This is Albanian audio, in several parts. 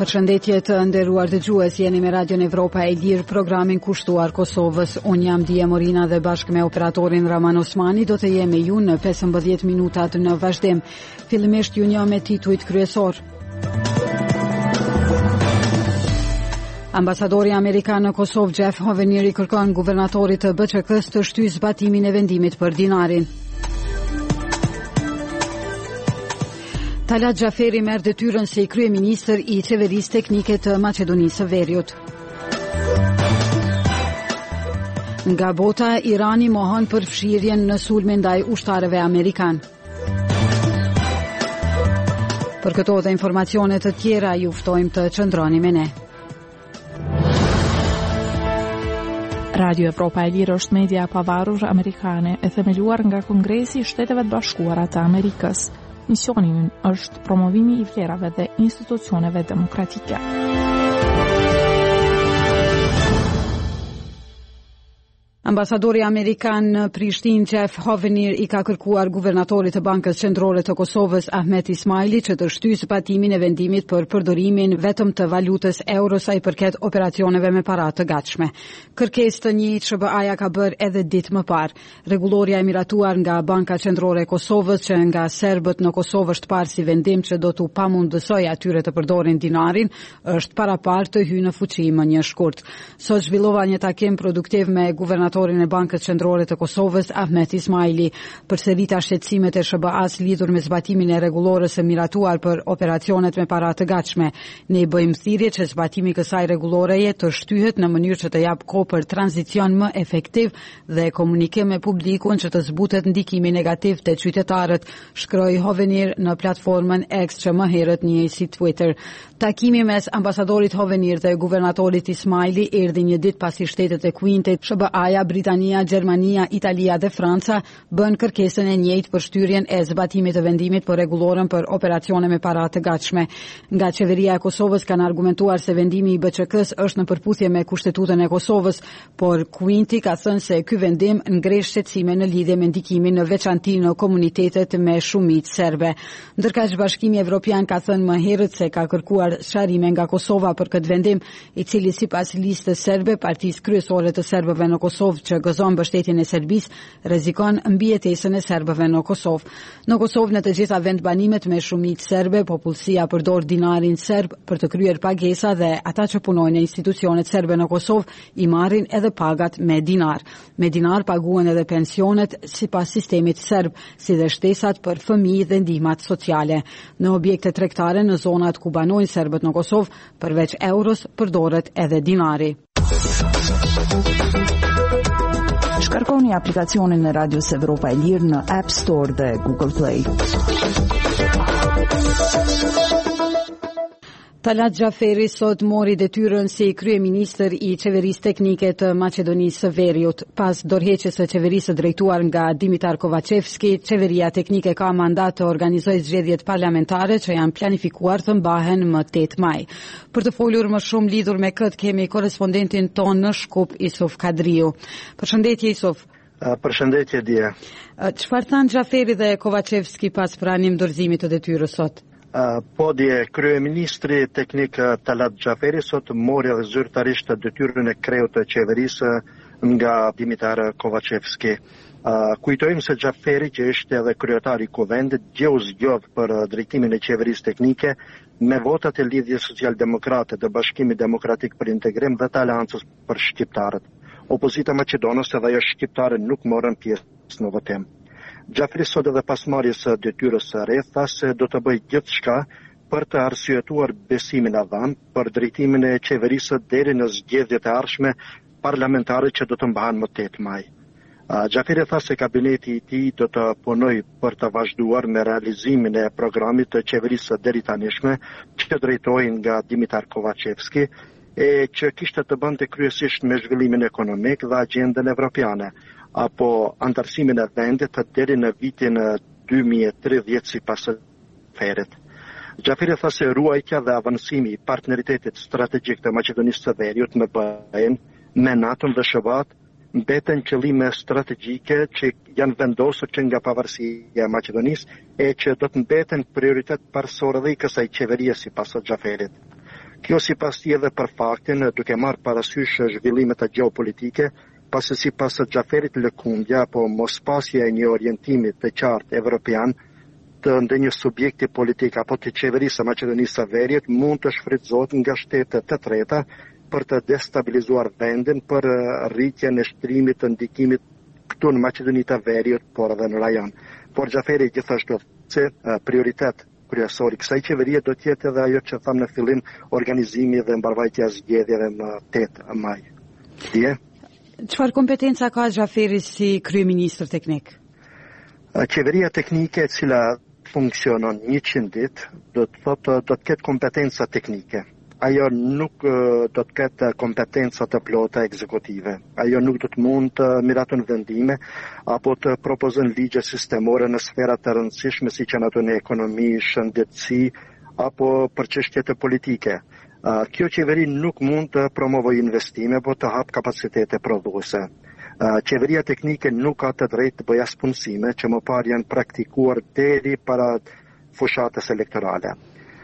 Përshëndetje të nderuar dëgjues, jeni me Radion Evropa e Lirë, programin kushtuar Kosovës. Unë jam Dia Morina dhe bashkë me operatorin Raman Osmani do të jemi ju në 15 minutat në vazhdim. Fillimisht ju një me titujt kryesor. Ambasadori Amerikan në Kosovë Jeff Hovenieri kërkon guvernatorit të BÇK-s të shtyjë zbatimin e vendimit për dinarin. Talat Xhaferi merr detyrën si kryeministër i qeverisë teknike të Maqedonisë së Veriut. Nga bota, Irani mohon për fshirjen në sulme ndaj ushtarëve amerikan. Për këto dhe informacione të tjera ju ftojmë të qëndroni me ne. Radio Evropa e Lirë është media e pavarur amerikane e themeluar nga Kongresi i Shteteve të Bashkuara të Amerikës. Misioni ynë është promovimi i vlerave dhe institucioneve demokratike. Ambasadori Amerikan në Prishtinë Jeff Hovenier i ka kërkuar guvernatorit të Bankës Qendrore të Kosovës Ahmet Ismaili që të shtyjë zbatimin e vendimit për përdorimin vetëm të valutës euro sa i përket operacioneve me para të gatshme. Kërkesë të njëjtë SBA-ja ka bërë edhe ditë më parë. Rregulloria e miratuar nga Banka Qendrore e Kosovës që nga serbët në Kosovë është parë si vendim që do t'u pamundësoj atyre të përdorin dinarin, është paraparë të hyjë në fuqi më një shkurt. Sot zhvillova një takim produktiv me guvernatorin e Bankës Qendrore të Kosovës Ahmet Ismaili. Përsërita shqetësimet e SBA-s lidhur me zbatimin e rregullorës së miratuar për operacionet me para të gatshme. Ne bëjmë thirrje që zbatimi i kësaj rregulloreje të shtyhet në mënyrë që të jap kohë për tranzicion më efektiv dhe komunikim me publikun që të zbutet ndikimi negativ te qytetarët, shkroi Hovenier në platformën X që më herët njihej si Twitter. Takimi mes ambasadorit Hovenier dhe guvernatorit Ismaili erdhi një ditë pasi shtetet e Kuintit, SBA-ja, Britania, Gjermania, Italia dhe Franca bën kërkesën e njëjtë për shtyrjen e zbatimit të vendimit për rregullorën për operacione me para të gatshme. Nga qeveria e Kosovës kanë argumentuar se vendimi i BÇK-s është në përputhje me Kushtetutën e Kosovës, por Kuinti ka thënë se ky vendim ngresh shqetësime në lidhje me ndikimin në veçanti në komunitetet me shumicë serbe. Ndërkaq Bashkimi Evropian ka thënë më herët se ka kërkuar sharrime nga Kosova për këtë vendim, i cili sipas listës serbe, partisë kryesore të serbëve në Kosovë që gëzon mbështetjen e Serbisë, rrezikon mbijetesën e serbëve në Kosovë. Në Kosovë, në të gjitha vendbanimet me shumicë serbe, popullsia përdor dinarin serb për të kryer pagesa dhe ata që punojnë në institucionet serbe në Kosovë i marrin edhe pagat me dinar. Me dinar paguhen edhe pensionet sipas sistemit serb, si dhe shtesat për fëmijë dhe ndihmat sociale. Në objekte tregtare në zonat ku banojnë serbët në Kosovë, përveç euros përdoret edhe dinari. Shkarkoni aplikacionin e Radios Evropa e Lirë në App Store dhe Google Play. Talat Xhaferi sot mori detyrën si kryeministër i qeverisë teknike të Maqedonisë së Veriut. Pas dorëheqjes së qeverisë drejtuar nga Dimitar Kovacevski, qeveria teknike ka mandat të organizojë zgjedhjet parlamentare që janë planifikuar të mbahen më 8 maj. Për të folur më shumë lidhur me këtë kemi korespondentin ton në Shkup, Isuf Kadriu. Përshëndetje Isuf. Përshëndetje Dia. Çfarë thanë Xhaferi dhe Kovacevski pas pranim dorëzimit të detyrës sot? Podje kryeministri teknik Talat Xhaferi sot mori edhe zyrtarisht detyrën e kreut të qeverisë nga Dimitar Kovacevski. Kujtojmë se Xhaferi, që ishte edhe kryetari i Kuvendit, gjeu zgjodh për drejtimin e qeverisë teknike me votat e lidhjes social-demokrate të Bashkimit Demokratik për Integrim dhe të Aleancës për Shqiptarët. Opozita maqedonase dhe ajo shqiptare nuk morën pjesë në votim. Xhaferi sot edhe pas marrjes së detyrës së re tha se do të bëjë gjithçka për të arsyetuar besimin e dhënë për drejtimin e qeverisë deri në zgjedhjet e ardhshme parlamentare që do të mbahen më 8 maj. Xhaferi tha se kabineti i tij do të punojë për të vazhduar me realizimin e programit të qeverisë deri tanishme që drejtohej nga Dimitar Kovacevski e që kishte të bënte kryesisht me zhvillimin ekonomik dhe agjendën evropiane, apo antarësimin e vendit deri në vitin 2030 sipas Ferit. Xhaferi tha se ruajtja dhe avansimi i partneritetit strategjik të Maqedonisë së Veriut me BE-n, me NATO-n dhe SBA-t mbeten qëllime strategjike që janë vendosur që nga pavarësia e Maqedonisë e që do të mbeten prioritet parësor dhe i kësaj qeverie sipas Xhaferit. Kjo sipas tij edhe për faktin duke marrë parasysh zhvillimet e gjeopolitike, pasi sipas Xhaferit lëkundja apo mospasja e një orientimi të qartë evropian të ndonjë subjekti politik apo të qeverisë së Maqedonisë së Veriut mund të shfrytëzohet nga shtetet të treta për të destabilizuar vendin për rritjen e shtrimit të ndikimit këtu në Maqedoninë të Veriut, por edhe në rajon. Por Xhaferi gjithashtu se prioritet kryesor i kësaj qeverie do të jetë edhe ajo që tham në fillim, organizimi dhe mbarvajtja e zgjedhjeve më 8 maj. Çfarë kompetenca ka Xhaferi si kryeministër teknik? Qeveria teknike e cila funksionon 100 ditë do të ketë kompetenca teknike. Ajo nuk do të ketë kompetenca të plota ekzekutive. Ajo nuk do të mund të miraton vendime apo të propozon ligje sistemore në sfera të rëndësishme siç janë ato në ekonomi, shëndetësi apo për çështje të politike. Kjo qeveri nuk mund të promovojë investime apo të hap kapacitete prodhuese. Qeveria teknike nuk ka të drejtë të bëjë as punësime që më parë janë praktikuar deri para fushatës elektorale.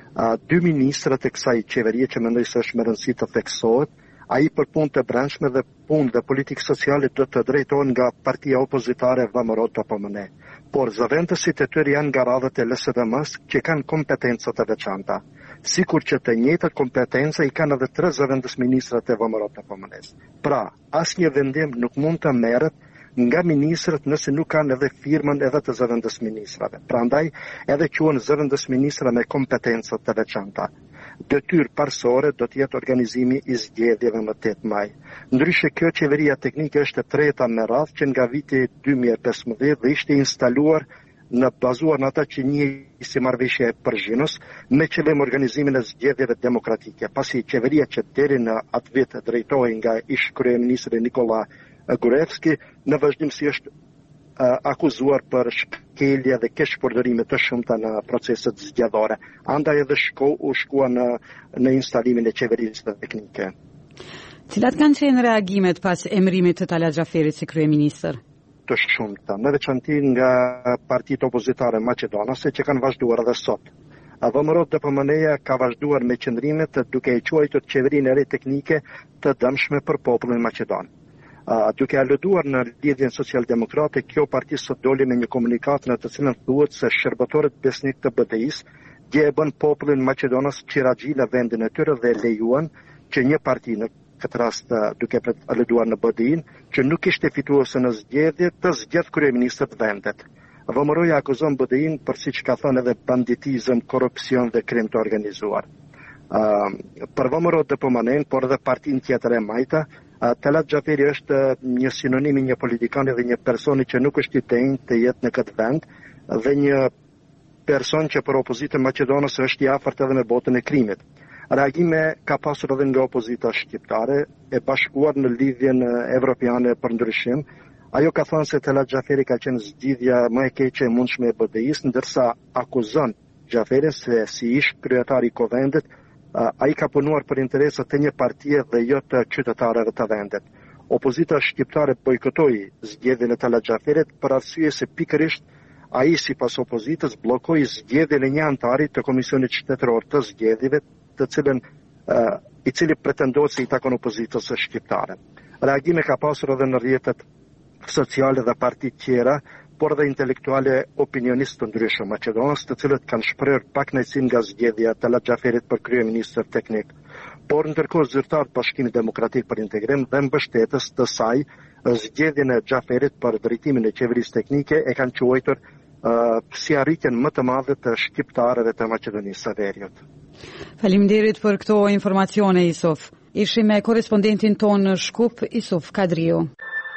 2 ministrat e kësaj qeverie që mendoj se është me rëndësi të theksohet, ai për punë të brendshme dhe punë dhe politikë sociale do të drejtohen nga partia opozitare VMRO PPM. Por zëvendësit e tyre janë nga radhët e LSDM-s që kanë kompetenca të veçanta. Sikur që të njëjtat kompetenca i kanë edhe 3 zëvendës ministrat e VMRO PPM-s. Pra, asnjë vendim nuk mund të merret nga ministrat nëse nuk kanë edhe firmën edhe të zëvendës ministrave. Prandaj edhe quhen zëvendës ministra me kompetenca të veçanta. Detyrë parsorë do të jetë organizimi i zgjedhjeve më 8 maj. Ndryshe kjo qeveria teknike është e treta me radhë që nga viti 2015 dhe ishte instaluar bazuar në ata që njihej si marrëveshje e Përzhinës me qëllim organizimin e zgjedhjeve demokratike. Pasi qeveria që deri në atë vit drejtohej nga ish kryeministri Nikola Gruevski në vazhdimsi është akuzuar për shkelje dhe keq përdorime të shumta në proceset zgjedhore. Andaj edhe u shkua në instalimin e qeverisë teknike. Cilat kanë qenë reagimet pas emërimit të Talat Xhaferit si kryeministër? Të shumta, në veçanti nga partitë opozitare maqedonase që kanë vazhduar edhe sot. VMRO PPM-ja ka vazhduar me qëndrimet duke e quajtur qeverinë e re teknike të dëmshme për popullin maqedon. Duke aluduar në lidhjen social-demokrate, kjo parti sot doli me një komunikat në të cilën thuhet se shërbëtorët besnik të BDI-s dje e bën popullin maqedonas qiraxhila vendin e tyre dhe lejuan që një parti në këtë rast duke aluduar në BDI-n që nuk ishte fituese në zgjedhje të zgjedh kryeministët vendet. VMRO-ja akuzon BDI-n për siç ka thënë edhe banditizëm, korrupsion dhe krim të organizuar. Për VMRO PPM, por edhe partinë tjetër e Majta, Talat Xhaferi është një sinonim i një politikani dhe një personi që nuk është i denjë të jetë në këtë vend dhe një person që për opozitën maqedonase është i afërt edhe me botën e krimit. Reagime ka pasur edhe nga opozita shqiptare e bashkuar në lidhjen evropiane për ndryshim. Ajo ka thënë se Talat Xhaferi ka qenë zgjidhja më e keqe e mundshme e BDI-s, ndërsa akuzon Xhaferin se si ish kryetari i Kovendit ai ka punuar për interesat të një partie dhe jo të qytetarëve të vendet. Opozita shqiptare bojkotoi zgjedhjen e Talat Xhaferit për arsye se pikërisht ai sipas opozitës bllokoi zgjedhjen e një antari të Komisionit Shtetëror të Zgjedhjeve, i cili pretendohet se i takon opozitës shqiptare. Reagime ka pasur edhe në rrjetet sociale dhe partitë tjera, por dhe intelektuale opinionistë të ndryshëm maqedonës, të cilët kanë shprehur pakënaqësi nga zgjedhja e Talat Xhaferit për kryeministër teknik. Por ndërkohë zyrtarët Bashkimit Demokratik për Integrim dhe mbështetës të saj zgjedhjen e Xhaferit për drejtimin e qeverisë teknike e kanë quajtur si arritjen më të madhe të shqiptarëve të Maqedonisë së Veriut. Faleminderit për këto informacione, Isuf. Ishim me korrespondentin tonë në Shkup, Isuf Kadriu.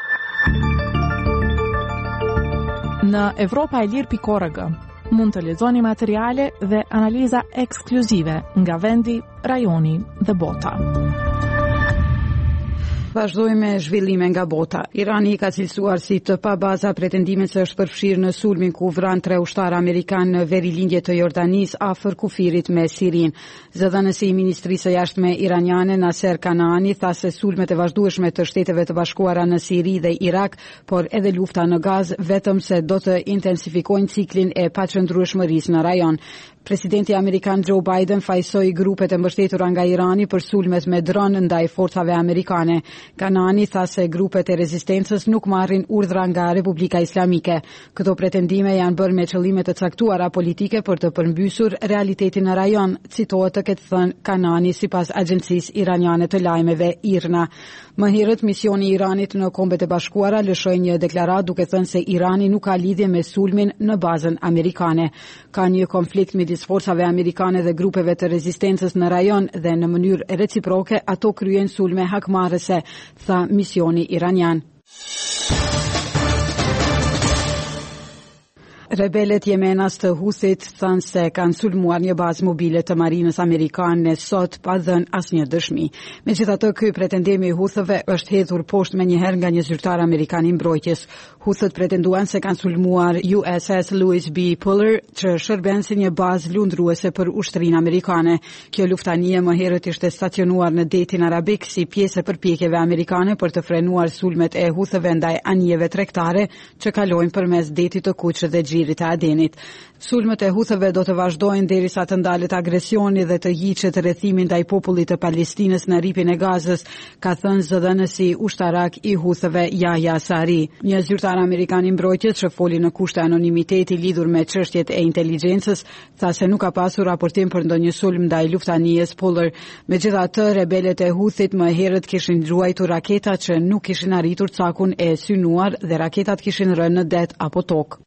Në evropaelir.org mund të lexoni materiale dhe analiza ekskluzive nga vendi, rajoni dhe bota. Vazhdojmë me zhvillime nga bota. Irani ka cilësuar si të pa baza pretendimin se është përfshirë në sulmin ku vran 3 ushtarë amerikanë në verilindje të Jordanisë afër kufirit me Sirin. Zëdhënësi i Ministrisë së Jashtme iraniane Naser Kanani tha se sulmet e vazhdueshme të Shteteve të Bashkuara në Siri dhe Irak, por edhe lufta në Gaz vetëm se do të intensifikojnë ciklin e paqëndrueshmërisë në rajon. Presidenti amerikan Joe Biden fajsoi grupet e mbështetura nga Irani për sulmet me dron ndaj forcave amerikane. Kanani tha se grupet e rezistencës nuk marrin urdhra nga Republika Islamike. Këto pretendime janë bërë me qëllime të caktuara politike për të përmbysur realitetin në rajon, citohet të ketë thënë Kanani sipas agjencisë iraniane të lajmeve IRNA. Më herët misioni i Iranit në Kombet e Bashkuara lëshoi një deklaratë duke thënë se Irani nuk ka lidhje me sulmin në bazën amerikane. Ka një konflikt midis forcave amerikane dhe grupeve të rezistencës në rajon dhe në mënyrë reciproke ato kryen sulme hakmarrëse, tha misioni iranian. Rebelet jemenas të Huthit thënë se kanë sulmuar një bazë mobile të marinës amerikane sot pa dhënë asnjë dëshmi. Megjithatë, ky pretendim i Huthëve është hedhur poshtë menjëherë nga një zyrtar amerikan i mbrojtjes. Huthët pretenduan se kanë sulmuar USS Louis B. Puller, që shërben si një bazë lundruese për ushtrinë amerikane. Kjo luftanie më herët ishte stacionuar në detin arabik si pjesë e përpjekjeve amerikane për të frenuar sulmet e Huthëve ndaj anijeve tregtare që kalojnë përmes detit të Kuq dhe Xhirit të Adenit. Sulmet e Huthëve do të vazhdojnë derisa të ndalet agresioni dhe të hiqet rrethimin ndaj popullit të Palestinës në rripin e Gazës, ka thënë zëdhënësi ushtarak i Huthëve Yahya Sari. Një zyrtar amerikan i mbrojtjes që foli në kushte anonimiteti lidhur me çështjet e inteligjencës, tha se nuk ka pasur raportim për ndonjë sulm ndaj luftanies Puller. Megjithatë, rebelet e Huthit më herët kishin ruajtur raketa që nuk kishin arritur cakun e synuar dhe raketat kishin rënë në det apo tokë.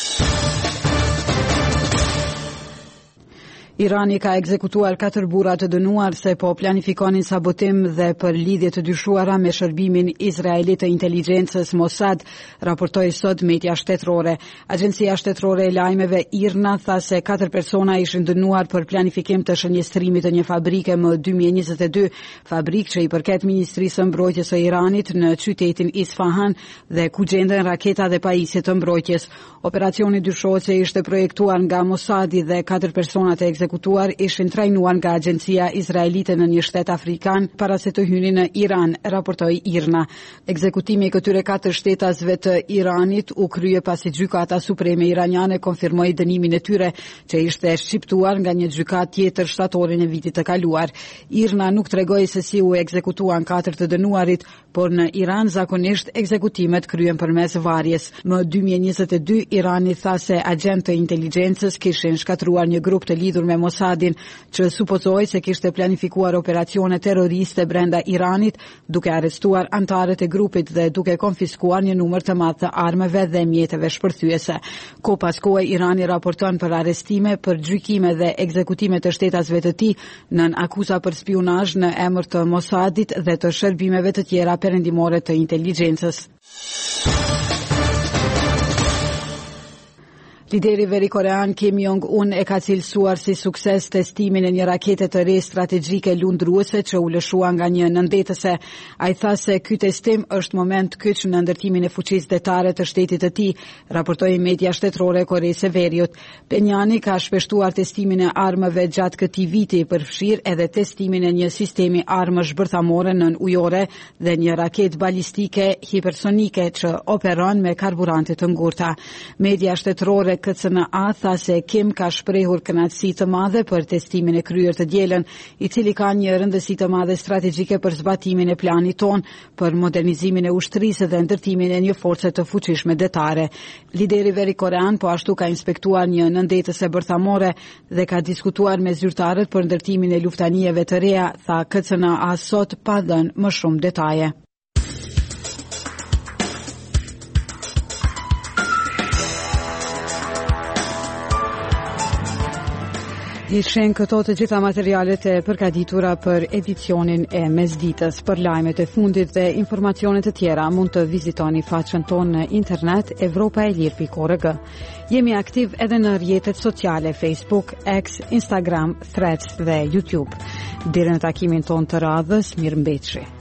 Irani ka ekzekutuar 4 burra të dënuar se po planifikonin sabotim dhe për lidhje të dyshuara me shërbimin izraelit të inteligjencës Mossad, raportoi sot media shtetërore. Agjencia shtetërore e lajmeve IRNA tha se 4 persona ishin dënuar për planifikim të shënjestrimit të një fabrike më 2022, fabrikë që i përket Ministrisë së Mbrojtjes së Iranit në qytetin Isfahan dhe ku gjenden raketa dhe pajisje të mbrojtjes. Operacioni dyshohet se ishte projektuar nga Mossadi dhe 4 personat e ekzekutuar ishin trajnuar nga agjencia izraelite në një shtet afrikan para se të hynin në Iran, raportoi IRNA. Ekzekutimi i këtyre 4 shtetasve të Iranit u krye pasi gjykata supreme iraniane konfirmoi dënimin e tyre, që ishte shqiptuar nga një gjykatë tjetër shtatorin e vitit të kaluar. IRNA nuk tregoi se si u ekzekutuan 4 të dënuarit, por në Iran zakonisht ekzekutimet kryen përmes varjes. Më 2022 Irani tha se agentë të inteligjencës kishin shkatruar një grup të lidhur me Mossadin, që supozoi se kishte planifikuar operacione terroriste brenda Iranit, duke arrestuar antarët e grupit dhe duke konfiskuar një numër të madh të armëve dhe mjeteve shpërthyese. Ko pas kohe Irani raporton për arrestime, për gjykime dhe ekzekutime të shtetasve të tij nën akuza për spionazh në emër të Mossadit dhe të shërbimeve të tjera perëndimore të inteligjencës. Lideri verikorean Kim Jong-un e ka cilësuar si sukses testimin e një rakete të re strategjike lundruese që u lëshua nga një nëndetëse. Ai tha se ky testim është moment kyç në ndërtimin e fuqisë detare të shtetit të tij, raportoi media shtetërore e Koreas së Veriut. Pyongyang ka shpeshtuar testimin e armëve gjatë këtij viti, përfshir edhe testimin e një sistemi armësh bërthamore nën ujore dhe një raketë balistike hipersonike që operon me karburante të ngurta. Media shtetërore KCNA tha se Kim ka shprehur kënaqësi të madhe për testimin e kryer të dielën, i cili ka një rëndësi të madhe strategjike për zbatimin e planit ton, për modernizimin e ushtrisë dhe ndërtimin e një force të fuqishme detare. Lideri verikorean po ashtu ka inspektuar një nëndetëse bërthamore dhe ka diskutuar me zyrtarët për ndërtimin e luftanijeve të reja, tha KCNA sot pa dhënë më shumë detaje. Ishin këto të gjitha materialet e përgatitura për edicionin e mesditës. Për lajmet e fundit dhe informacionet të tjera mund të vizitoni faqen tonë në internet evropaelir.org. Jemi aktiv edhe në rrjetet sociale Facebook, X, Instagram, Threads dhe YouTube. Deri në takimin tonë të radhës, mirëmbëjtje.